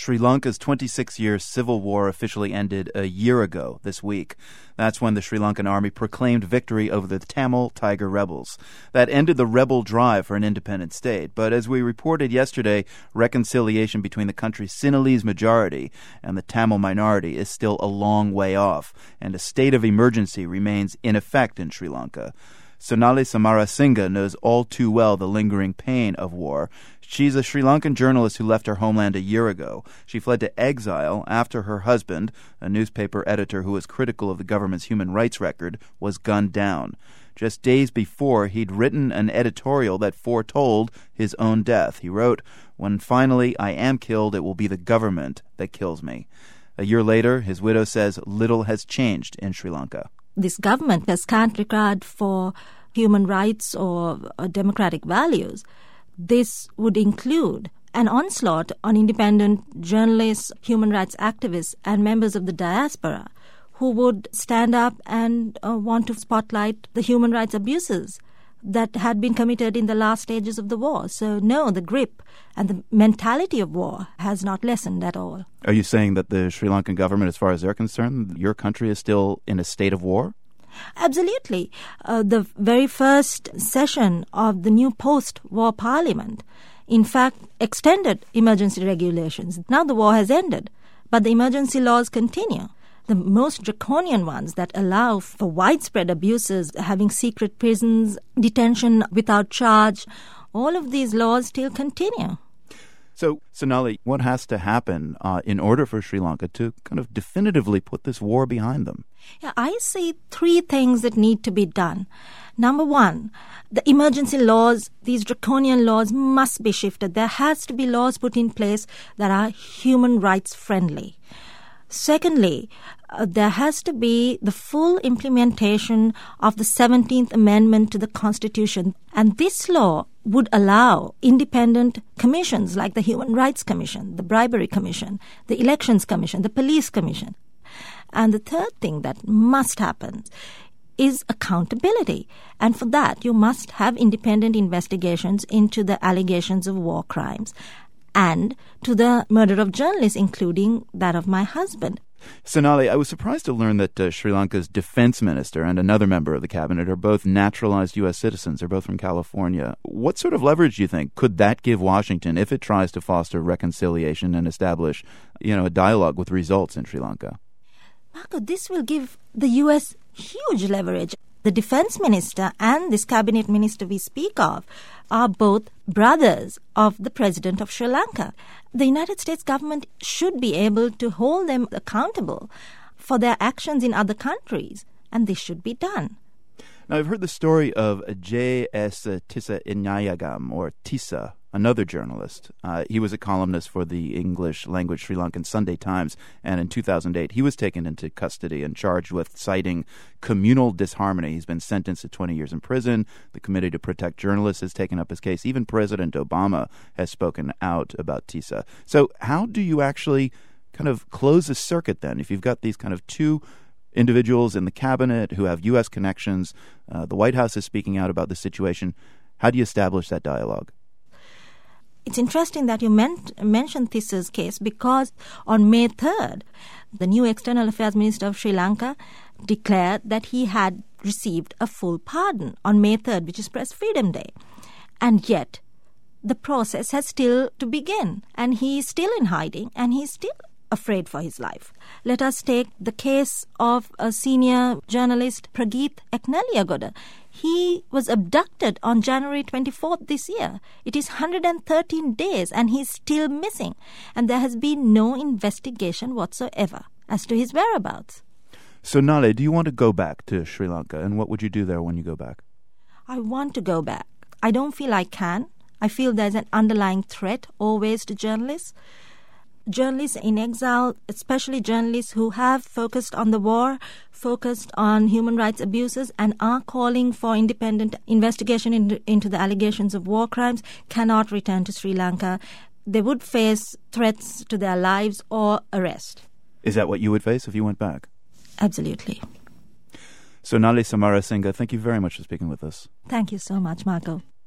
Sri Lanka's 26-year civil war officially ended a year ago this week. That's when the Sri Lankan army proclaimed victory over the Tamil Tiger rebels. That ended the rebel drive for an independent state. But as we reported yesterday, reconciliation between the country's Sinhalese majority and the Tamil minority is still a long way off, and a state of emergency remains in effect in Sri Lanka. Sonali Samarasinha knows all too well the lingering pain of war. She's a Sri Lankan journalist who left her homeland a year ago. She fled to exile after her husband, a newspaper editor who was critical of the government's human rights record, was gunned down. Just days before, he'd written an editorial that foretold his own death. He wrote, "When finally I am killed, it will be the government that kills me." A year later, his widow says little has changed in Sri Lanka. This government has can't regard for human rights or democratic values. This would include an onslaught on independent journalists, human rights activists, and members of the diaspora who would stand up and want to spotlight the human rights abuses that had been committed in the last stages of the war. So no, the grip and the mentality of war has not lessened at all. Are you saying that the Sri Lankan government, as far as they're concerned, your country is still in a state of war? Absolutely. The very first session of the new post-war parliament, in fact, extended emergency regulations. Now the war has ended, but the emergency laws continue. The most draconian ones that allow for widespread abuses, having secret prisons, detention without charge, all of these laws still continue. So, Sonali, what has to happen in order for Sri Lanka to kind of definitively put this war behind them? Yeah, I see three things that need to be done. Number one, the emergency laws, these draconian laws must be shifted. There has to be laws put in place that are human rights friendly. Secondly, there has to be the full implementation of the 17th Amendment to the Constitution. And this law would allow independent commissions like the Human Rights Commission, the Bribery Commission, the Elections Commission, the Police Commission. And the third thing that must happen is accountability. And for that, you must have independent investigations into the allegations of war crimes and to the murder of journalists, including that of my husband. Sonali, I was surprised to learn that Sri Lanka's defense minister and another member of the cabinet are both naturalized U.S. citizens. They're both from California. What sort of leverage do you think could that give Washington if it tries to foster reconciliation and establish, a dialogue with results in Sri Lanka? Marco, this will give the U.S. huge leverage. The defense minister and this cabinet minister we speak of are both brothers of the president of Sri Lanka. The United States government should be able to hold them accountable for their actions in other countries, and this should be done. Now, I've heard the story of J.S. Tissa Inyayagam, or Tissa, another journalist. He was a columnist for the English-language Sri Lankan Sunday Times, and in 2008 he was taken into custody and charged with citing communal disharmony. He's been sentenced to 20 years in prison. The Committee to Protect Journalists has taken up his case. Even President Obama has spoken out about Tissa. So how do you actually kind of close the circuit then, if you've got these kind of two individuals in the cabinet who have U.S. connections, the White House is speaking out about the situation? How do you establish that dialogue? It's interesting that you mentioned Tissa's case because on May 3rd, the new External Affairs Minister of Sri Lanka declared that he had received a full pardon on May 3rd, which is Press Freedom Day. And yet, the process has still to begin, and he is still in hiding, and he's still afraid for his life. Let us take the case of a senior journalist, Prageeth Ekneliyagoda. He was abducted on January 24th this year. It is 113 days and he's still missing. And there has been no investigation whatsoever as to his whereabouts. So, Nale, do you want to go back to Sri Lanka? And what would you do there when you go back? I want to go back. I don't feel I can. I feel there's an underlying threat always to journalists. Journalists in exile, especially journalists who have focused on the war, focused on human rights abuses, and are calling for independent investigation into the allegations of war crimes, cannot return to Sri Lanka. They would face threats to their lives or arrest. Is that what you would face if you went back? Absolutely. Sonali Samarasinha, thank you very much for speaking with us. Thank you so much, Marco.